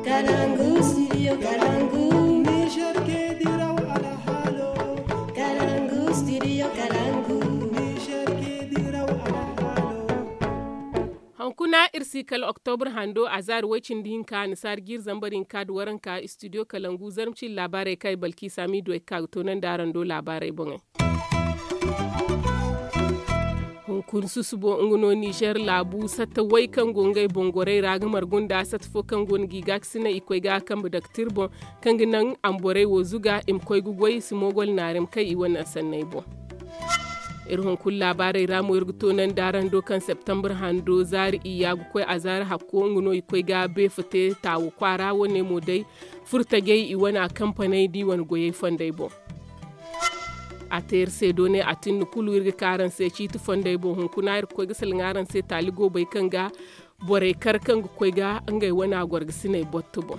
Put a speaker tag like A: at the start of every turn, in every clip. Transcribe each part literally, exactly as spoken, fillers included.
A: Kalangu, studio Kalangu. Niger ke diraw ala halo. Kalangu, studio Kalangu. Niger ke diraw ala halo.
B: Hankuna irsi kal Oktober hando azar wacin dinka nisar gir zambarin ka duwaran ka studio Kalangu zarmcin labarai kai balki sami do ka tonan daran do labarai bongai. Hunkun susubo nguno Niger labu sata wai kan gongai bongorai raga margunda sata fo kan gongi gaksina ikoi ga kan budaktir bon kan ginan amborai wozuga im koi gugoi simogol narim kai iwan sannai bon. Irhun kun labarai ramu irguto nan daren dokan September hando zari iya gukwai a zari hakko nguno ikwai ga be fite tawo kwara wane mo dai furtage iwana kamfanai diwan goye fandai bo. A tayar sai done a tin kulu irga karan sai ci tu fandai bo hun kuna ir kwai gisal ngaran sai taligo bai kan ga bore kar kan gukwai ga ngai wana gwargisine botto bo.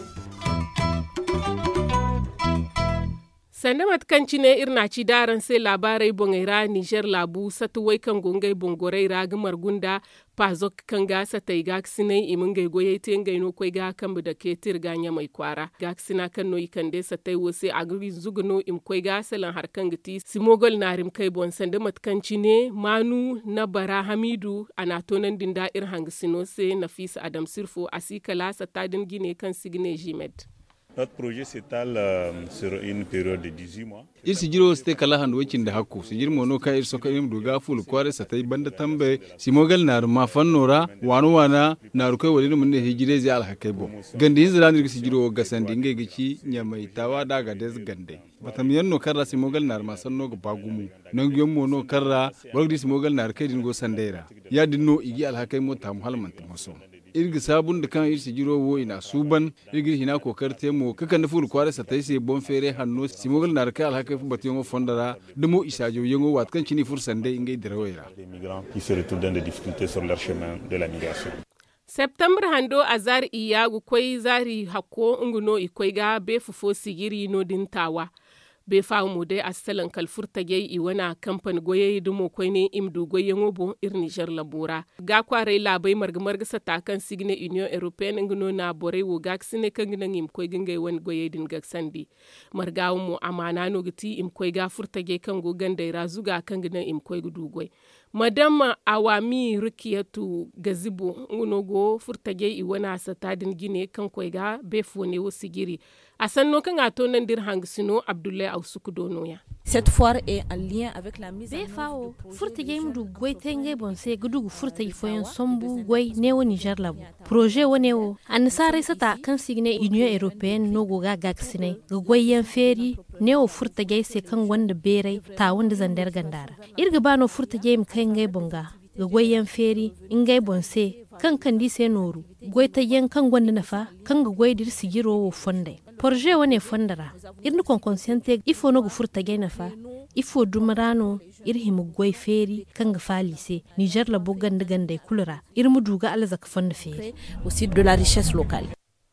B: Sanda matkanci ne irna ci daren sai labarai bongaira Niger labu satu wai kan gongai bongorai raga margunda pazok kan ga satai gaksinai imingai goye tengai no koi ga kan da ke tirganya mai kwara gaksina kan no ikande satai wose agri zugno im koi ga salan harkan giti simogol narim kai bon sanda matkanci ne manu na bara hamidu anatonan dinda ir hangisino se Nafisa Adam Sirfo asikala satadin gine kan signe jimed.
C: Notre projet s'étale euh, sur une période de dix-huit mois.
D: Ir sigiro ste kala handu wakin da hakku sigir mono ka ir soka im duga ful kware satai banda tambe simogal nar ma fannora wanu wana nar kai walin mun ne hijire zai al hakaibo gandi hizra nir sigiro ga sandi ngai gici nyamai tawa daga des gande batam yanno karra simogal nar ma sanno ga bagumu non gyom mono karra bolgdi simogal nar kai dingo sandeira ya dinno igi al hakai mo tam halman timoso irgi sabun da kan irsi jiro wo ina suban irgi hina kokar temo kakan da furu kware sa taise bon fere hanno simogal na raka alhaka fu batiyo fondara dumo isajo yengo wat kan chini fursande ingay dirawera
C: Les migrants qui se retrouvent dans des difficultés sur leur chemin de la migration.
B: September hando azar iyagu kwai zari hakko nguno ikwai ga be fufo sigiri no dintawa be fa mu dai asalan kalfurta gai iwana kampan goye dumo kwai ne imdu goye ngobo ir Niger labura ga kware labai margamar gasa takan signe Union European nguno na bore wo gaksine kan ginan im kwai gingai wan goye din gaksandi margawo mu amana no giti im kwai ga furta gai kan go gandai razuga kan ginan im kwai gudu goy madama awami rukiyatu gazibo nguno go furta gai iwana satadin gine kan kwai ga be fone wo sigiri asanno kan ato nan dir hangsino Abdullahi Ausuku donoya.
E: Cette foire est en lien avec la mise
F: en œuvre. Furta game du goy tenge bonse gudu furta ifoyen sombu goy newo Niger labu. Projet wonewo an sare sata kan signe Union Européenne no go ga gaksine goy yan feri newo furta gay se kan wanda bere ta wanda zandar gandara. Irga bano furta game kan gay bonga goy yan feri ingay bonse kan kan di se noru goy ta yan kan wanda nafa kan goy dir sigiro wo fonde. Projet wane fondara irni kon consciente ifo no gufurta gaina fa ifo dumarano irhimu goy feri kanga falise Niger la buganda gande kulura irmu duga alzak fonda feri
E: aussi de la richesse locale.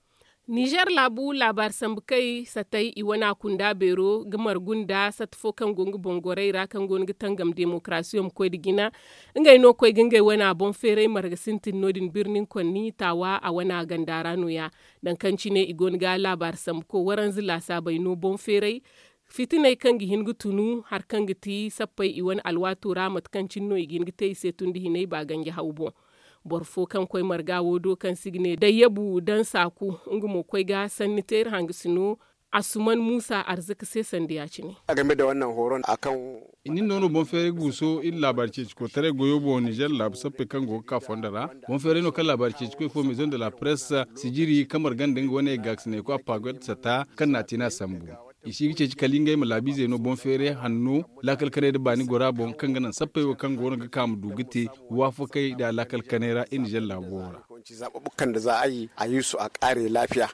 B: Niger labu labar sambukai satai iwana kunda bero gamar gunda satfo kan gongu bongorai ra kan gongu tangam demokrasiyom koy digina ngai no koy gingai wana bon fere marga sintin nodin birnin konni tawa a wana gandara no ya dan kanci ne igon ga labar samko waran zila sabai no bon fere fitinai kan gihin gutunu har kan giti sappai iwan alwatu ramat kancin no igin gitai setundi hinai ba gangi haubo borfo kan koy marga wodo kan signe da yabu dan saku ngumo koy ga sanitaire hangisino Asuman Musa arziki sai sandiya ci ne.
G: A game da wannan horon akan
D: inin nono bon fere guso il labarci ko tare goyo bo Niger lab sappe kan go ka fondara bon fere no kan labarci ko fo maison de la presse sijiri kamar gandin wone gax ne ko pagot sata kan natina sambu isi gice kalingai malabize no bon fere hanno lakal kare da bani gora bon kan ganan sappe wo kan gona ga kam dugite wafo kai da lakal kanera in Niger labora
G: zababukan da za a yi a yi su a kare lafiya.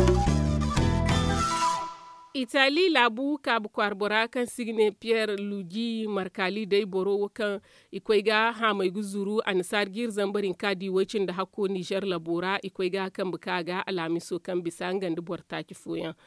B: Itali labu kabu kwarbora kan signe Pierre Luigi Marcali dai boro kan ikwaiga ha mai guzuru ansar gir zambarin kadi wacin da hako Niger labora ikwaiga kan bukaga alamiso kan bisangan da borta kifoyan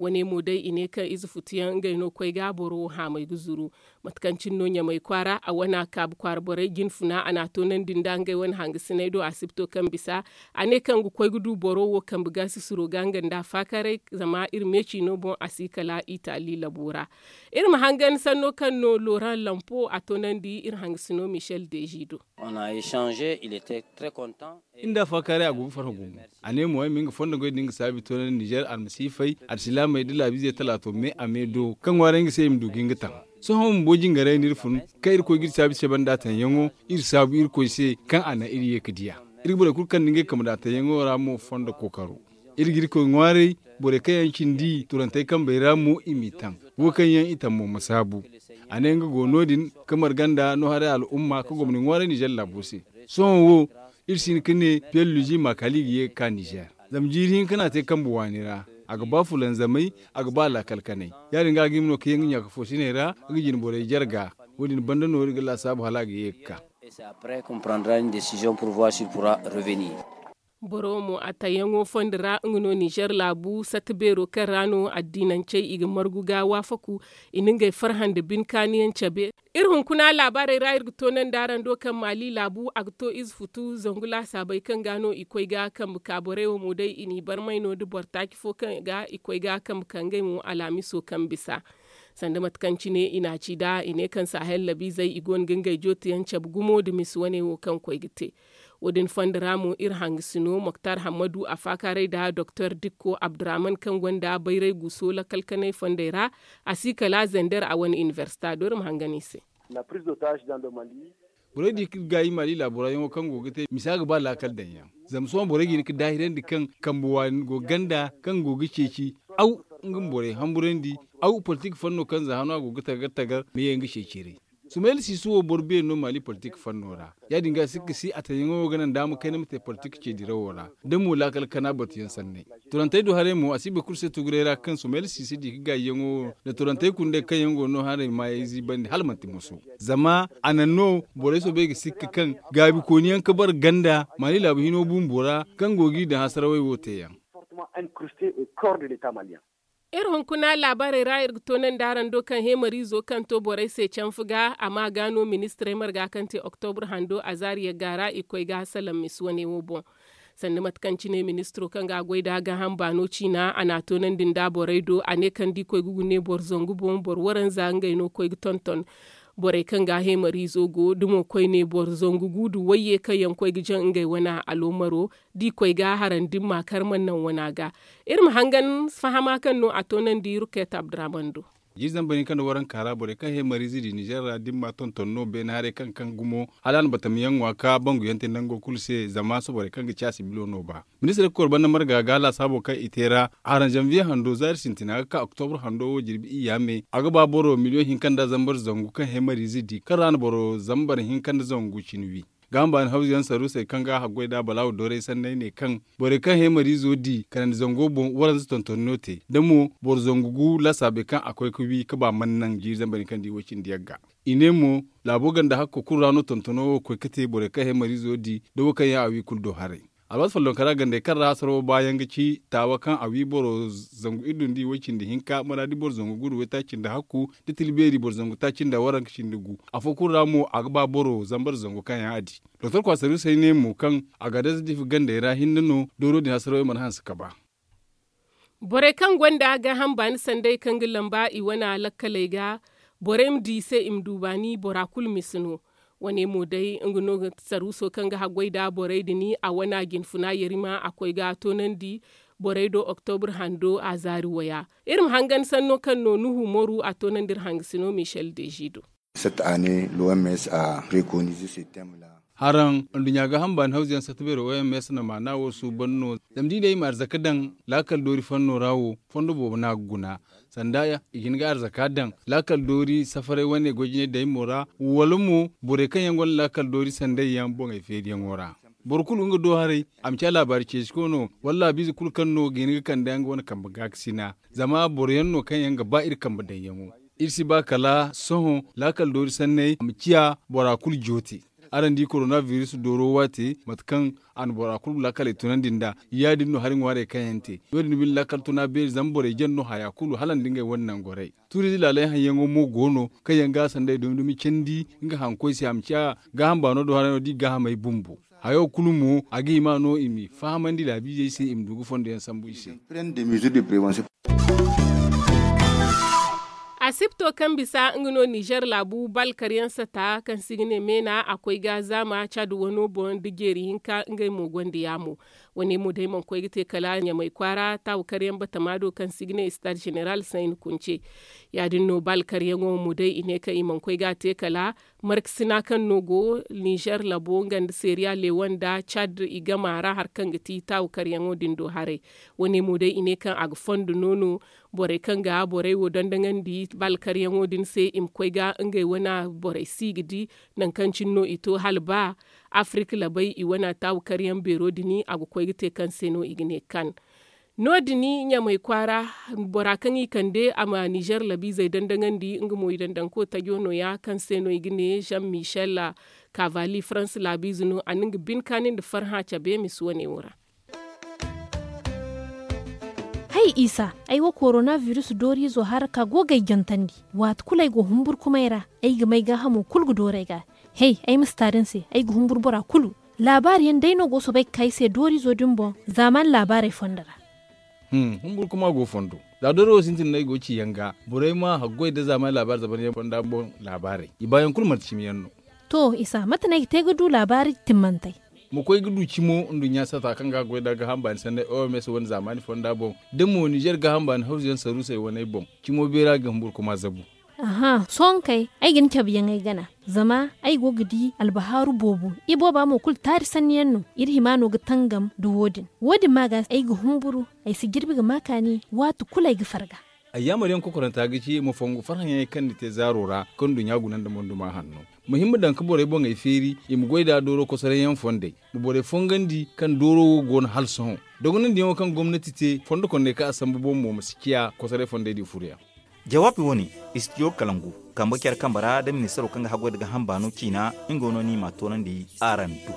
B: wani mu dai ine kan izu futiyan gaino kwai gaboro ha mai guzuru matkancin nonya mai kwara a wana kab kwar bore gin funa ana tonan dindan gai wani hangi sinaido asibto kan bisa ane kan gu kwai gudu boro wo kan buga su suro gangan da fakare zama irmeci no bon asikala itali labura irma hangan sanno kan no Laurent Lampo a tonan di ir hangi sino Michel Dejido.
H: On a échangé, il était très content.
D: Inda fakare a gubu farko gumu ane mo min ga fonda goy dinga sabi tonan Niger almasifai arsila mai dila bize talato me amedo kan waran ga sai im dugin ga tan so hon bojin gare nir fun kai ir ko gir sabi se banda tan yango ir sabi ir ko se kan ana iri ye kadiya ir bore kur kan dinga kam da tan yango ramo fonda kokaro ir gir ko ngware bore kayan kindi turantai kan bai ramo imitan wo kan yan itan mo masabu ane nga gonodin kamar ganda no hare al umma ko gomni ngware Niger labuse so wo ir sin kine pelluji makali ye ka Niger zamjirin kana te kan buwanira aga ba fulan zamai aga ba la kalkanai yarin ga gimno ke yin ya kafo shine ra gijin bore jarga wodin banda no riga la sabu halaga yekka
H: Et c'est après qu'on prendra une décision pour voir s'il pourra revenir.
B: Boromo atayango fondira ngono Niger labu satbero karano addinance iga marguga wafaku ininga farhande bin kaniyan chabe irhun kuna labarai rayir tonan daran dokan mali labu agto is futu zongula sabai kan gano ikoi ga kan kabore mu dai ini barmai no du bortaki fo kan ga ikoi ga kan kangai mu alami so kan bisa sanda matkanci ne ina ci da ine kan sahel labi zai igon gangai jotiyan chab gumo da miswane wo kan koigite wodin fandiramu irhang sino Moktar Hamadu a fakare da Doctor Dikko Abdurrahman kan gwanda bairai guso la kalkanai fandera a sikala zender a wani universita dorim hangani se.
I: La prise d'otage dans le Mali.
D: Bore di gayi Mali labura yango kan gogite misaga ba la kal danya. Zamso bore gi ni dahiren di kan kambuwa go ganda kan gogi ceci au ngum bore hamburendi au politique fanno kan zahano gogita gattagar me yengi cecire. Sumel si suwo borbe no Mali politique fannora ya dinga sikki si atayengo ganan damu kai namte politique ce dirawora demu lakal kana batiyan sanne turantay do hare mu asibe kurse tugurera kan Sumel si si di ga yengo da turantay kunde kan yengo no hare mai zi bandi halmanti musu zama ananno bore so be sikki kan gabi koniyan kabar ganda Mali labu hino bumbura kan gogi da hasarawai wote yan
I: Fortement incrusté au corps de l'État malien.
B: Irin kuna labarai rayar tonan daren dokan hemari zo kan to borai sai can fuga amma gano ministrai marga kan te Oktobar hando a zariya gara ikoi ga salam miswane wobon. Sannan matkanci ne ministro kan ga gwaida ga hambano cina ana tonan dinda borai do a ne kan di koi gugu ne bor zongu bon bor waran zangai no koi tonton. Borai kan ga hemari zo go dumo koi ne bor zongu gudu waye kayan koi gijan ngai wana alomaro di koi ga haran dimma karman nan wana ga. Irin hangan fahama kan no a tonan di Ruket Abdurrahmando.
D: Jizan bani kan waran kara bore kan he marizi di Niger dimma ton ton no ben hare kan kan gumo halan batam yan waka bangu yante nango kulse zama so bore kan gicha si bilo no ba ministre ko ban marga gala sabo kai itera aran janvier hando zar sintina ka october hando jirbi iyame aga ba boro miliyon hin kan da zambar zangu kan he marizi di karan boro zambar hin kan da zangu chinwi gamba hausiyan saru sai kan ga hagwai da balawo dore sannai ne kan bore kan he marizo di kan zango bon waran tontonnote damo bor zangugu la sabe kan akwai kubi ka ba mannan ji zamban kan di wacin diyagga inemo labogan da hakko kurano tontono ko kete bore kan he marizo di do kan ya awi kuldo hare alwat fallon kara gande kan rasaro bayan gici tawa kan awi boro zangu idun di wacin da hinka mara di bor zangu guru wata cin da hakku da tilberi bor zangu ta cin da waran cin dugu afokun ramo agba boro zambar zangu kan ya adi doktor kwasaru sai ne mu kan agadas di gande ra hinno doro di hasaro man hansu ka ba
B: bore kan gwanda ga hambani sandai kan gilamba i wana lakkalai ga bore mdi se imdubani borakul misno wani mu dai ingino saruso kan ga hagwai da borai dini a wana ginfuna yarima akwai ga tonan di borai do Oktobar hando a zari waya irin hangan sanno kan no nuhu moru a tonan dir hangisino Michel Dejido.
J: Cette année, l'O M S a préconisé ce thème-là.
D: Haran dunya ga hamban hausiyan satubere O M S na mana wasu banno damdi dai mar zakadan lakal dori fanno rawo fondo bo na guna sandaya igin ga zakadan lakal dori safare wane gojine dai mora walumu bore kan yangon lakal dori sandai yan bon e fedi ngora borkul nga do hare am cha labari ce shi kono walla bizi kul kanno gini kan da yangon kan baga sina zama boryanno kan yanga ba ir kan badan yango irsi ba kala soho lakal dori sannai am ciya bora kul joti aran di coronavirus doro wate matkan an bora kul lakale tunan dinda ya dinno harin ware kayante wodi bil lakal tuna be zambore jenno haya kulu halan dinga wannan gore turi lalai hanyen mo gono kayan ga sandai dum dumi kendi nga hanko si amcha ga hamba no do harano di ga mai bumbu hayo kulumu agi ma no imi famandi la bije se imdugu fonde sambu ise
J: prendre des mesures de prévention.
B: asibto kan bisa ngino Niger labu bal karyansa ta kan signe mena akwai gaza ma chadu wano bon digeri hinka ngai mo gondi yamu wani mu dai man koy gite kala nya mai kwara ta karyan bata mado kan signe star general sain kunce ya dinno bal karyan mu dai ine ka iman koy gate kala marksina kan nogo Niger labo ngand seria le wanda chad igamara har kan giti ta karyan dindo hare wani mu dai ine kan ag fondu nono bore kan ga bore wo dandangan di bal karyan wodin sai im koy ga ngai wana bore sigidi nan kan cinno ito halba Afrika labai i wana taw karyan bero dini agu koy gite kan seno igne kan no dini nya mai kwara bora kan i kande ama Niger labi zai dandangan di ngmo dandan ko ta yono ya kan seno igne Jean Michel Cavalli France labi zuno aning bin kanin da farha chabe miswane wura.
F: Hai Isa, aiwa coronavirus dori zo har ka gogai jantandi. Wat kulai go humbur kumaira, ai ga mai ga hamu kulgu dorai ga. Hey, ai mustarin se, ai ga humbur bora kulu. Labari yan daino go so bai kai se dori zo dimbo, zaman labarai fondara.
D: Hmm, humbur kuma go fondo. Da doro sintin nai go ci yanga, burai ma haggoi da zaman labar zaban yan fonda bon labarai. Ibayan kulmar cimiyanno.
F: To Isa, mata nai te gudu labari timmantai.
D: mu koy gudu cimo ndunya sata kan ga goy daga hamban sande o mes won zamani fonda bon demo Niger ga hamban hausen saru sai wonai bon cimo bera ga hambur kuma zabu
F: aha son kai ai gin tabiyan ai gana zama ai gogidi albaharu bobu ibo ba mo kul tar sanniyanno irhi mano ga tangam du wodin wodin maga ai ga humburu ai si girbi ga makani watu kulai ga farga
D: ayyamar yan kokoranta gici mu fongu farhan yayi kan te zarora kan dunya gunan da mondu ma hanno muhimmi dan ka bore bon ai feri im goida doro ko sare yan fonde mu bore fongandi kan doro gon halson dogonan diyo kan gwamnati te fondo konde ka asambu bom mo musikiya ko sare fonde di furiya
K: jawabi woni istiyo kalangu kamba kyar kambara da ministero kan hago daga hambano kina ingono ni matonan di arantu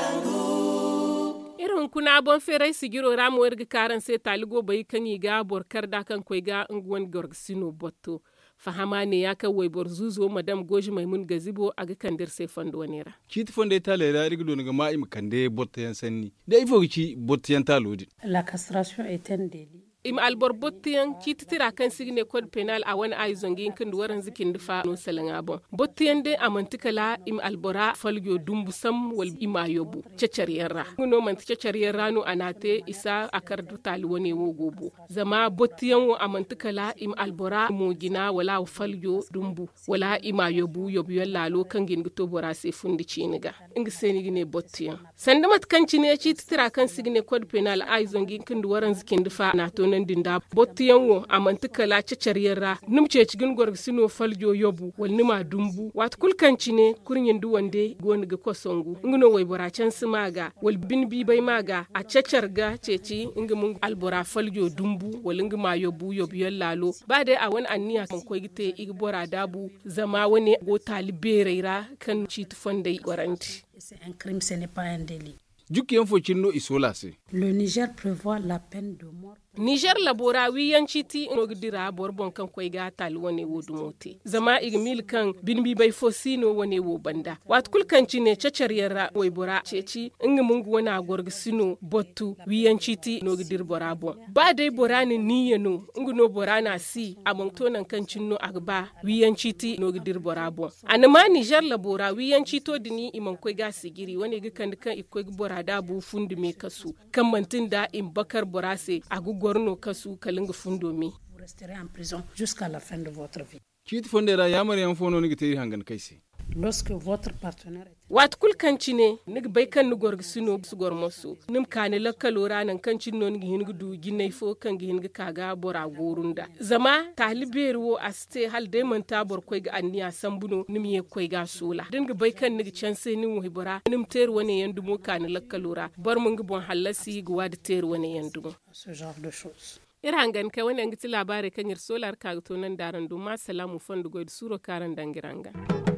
B: irin kuna bon ferai sigiro ramu werga karan sai taligo bai kan yiga borkar da kan koi ga ngwan gorgsino botto fahama ne ya kan wai borzuzo madam goji maimun gazibo aga kandir sai fando nera
D: kiti fonde tale da rigdo ga ma im kande botte yan sanni da ifo ci botte yan talodi
L: la castration est un délit
B: im albor bottiyan kititira kan signe code penal a wani ay zongi kin waran zikin difa no salanga bon bottiyan de amantikala im albora falgo dumbu sam wal ima yobu ceceriyarra no man ceceriyarra no anate isa akar dutali woni wo gobo zama bottiyan wo amantikala im albora mo gina wala falgo dumbu wala ima yobu yobu yallalo kan gin gito bora se fundi ciniga inga seni gine bottiyan sandamat kan cine kititira kan signe code penal ay zongi kin waran zikin difa na to nan dinda bottiyan wo amantikala ceceriyarra numce cigin gorgsino faljo yobu wal nima dumbu wat kulkanci ne kurnyin duwande goni ga kosongu ngino way boracen simaga wal binbi bai maga a cecerga ceci inga mun albora faljo dumbu wal inga ma yobu yobu yallalo ba dai a wani anniya kan koy gite igbora dabu zama wani go talibereira kan ci tufande garanti
L: c'est un crime ce n'est pas un délit
D: juk yan fo cinno isola se
L: le Niger prévoit la peine de mort
B: Niger labora wiyanci ti no gidira borbon kan koy ga tal woni wodu mote zama igmil kan binbi bai fosino woni wo banda wat kulkanci ne ceceriyarra way bora ceci inga mungu wana gorgsino bottu wiyanci ti no gidir bora bon ba dai bora ni niyeno inga no bora na si amon tonan kan cinno agba wiyanci ti no gidir bora bon anama Niger labora wiyanci to dini iman koy ga sigiri woni ga kan kan ikoy bora da bu fundi me kasu kan mantin da in bakar bora se agugo gorno kasu kalinga fundomi
L: vous resterez en prison jusqu'à la fin de votre vie
D: kit fondera yamar yan fono ni giteri hangan kaisi
L: lorsque votre partenaire
B: wat kulkanci ne nig bai kan nugor sino su gormoso nim kane la kalora nan kancin non gi hingu du ginai fo kan gi hingu kaga bora gorunda zama taliberu aste hal de man tabor koy ga anniya sambuno nim ye koy ga sola dinga bai kan nig chance nim wo bora nim ter woni yandu mo kane la kalora bar mun gi bon halasi gi wad ter woni yandu
L: ce genre de choses
B: irangan ka wani ngiti labare kan yir solar ka to nan daran do ma salamu fondu goid suro karan dangiranga